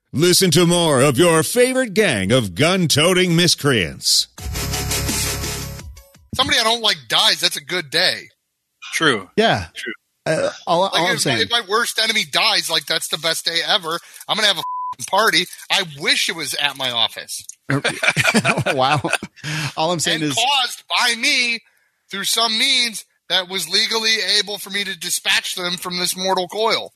Listen to more of your favorite gang of gun-toting miscreants. Somebody I don't like dies, that's a good day. True. Yeah. True. All I'm saying. If my worst enemy dies, like that's the best day ever. I'm going to have a party. I wish it was at my office. Wow. All I'm saying and is caused by me through some means that was legally able for me to dispatch them from this mortal coil.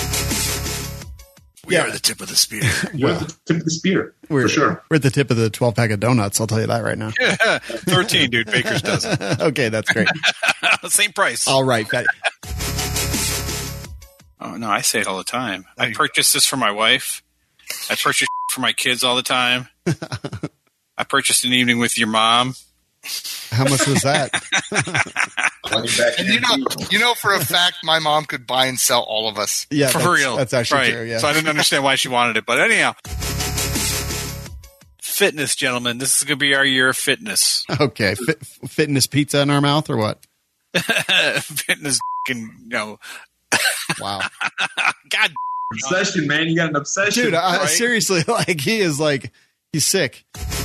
We are the tip of the spear. You're the tip of the spear, for sure. We're at the tip of the 12-pack of donuts, I'll tell you that right now. 13, dude. Baker's dozen. Okay, that's great. Same price. All right. Oh, no, I say it all the time. I purchased this for my wife. I purchase for my kids all the time. I purchased an evening with your mom. How much was that? And you know for a fact my mom could buy and sell all of us. Yeah, for real. That's actually right. true. Yeah. So I didn't understand why she wanted it, but anyhow. Fitness, gentlemen. This is going to be our year of fitness. Okay. Fitness pizza in our mouth or what? Fitness, Wow. God. Obsession, man. You got an obsession. Dude, right? seriously, he's sick.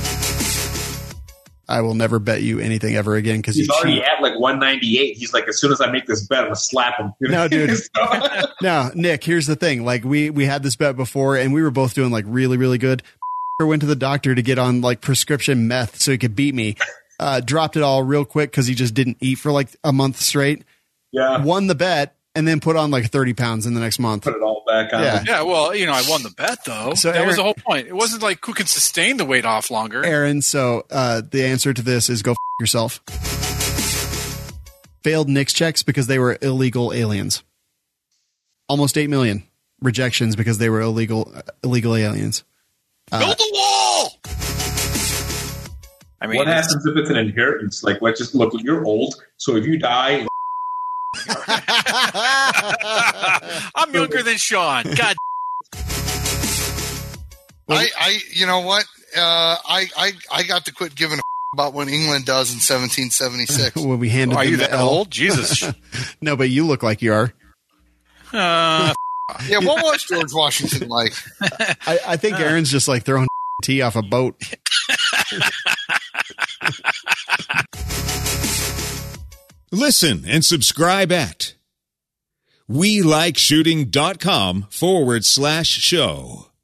I will never bet you anything ever again because he's already at like 198. He's like, as soon as I make this bet, I'm gonna slap him. No, dude. No, Nick. Here's the thing. Like we had this bet before, and we were both doing like really, really good. Went to the doctor to get on like prescription meth so he could beat me. Dropped it all real quick because he just didn't eat for like a month straight. Yeah. Won the bet and then put on like 30 pounds in the next month. Put it all back on. Yeah. Well, I won the bet though. So that was the whole point. It wasn't like who can sustain the weight off longer. Aaron, so the answer to this is go yourself. Failed NICS checks because they were illegal aliens. Almost 8 million rejections because they were illegal aliens. Build a wall! I mean, what happens if it's an inheritance? Like, let's just look. You're old, so if you die, I'm younger than Sean. God. You know what? I got to quit giving a about what England does in 1776. When we handed Are them you the that L. old? Jesus. No, but you look like you are. Yeah, what was George Washington like? I think Aaron's just like throwing tea off a boat. Listen and subscribe at WeLikeShooting.com/show.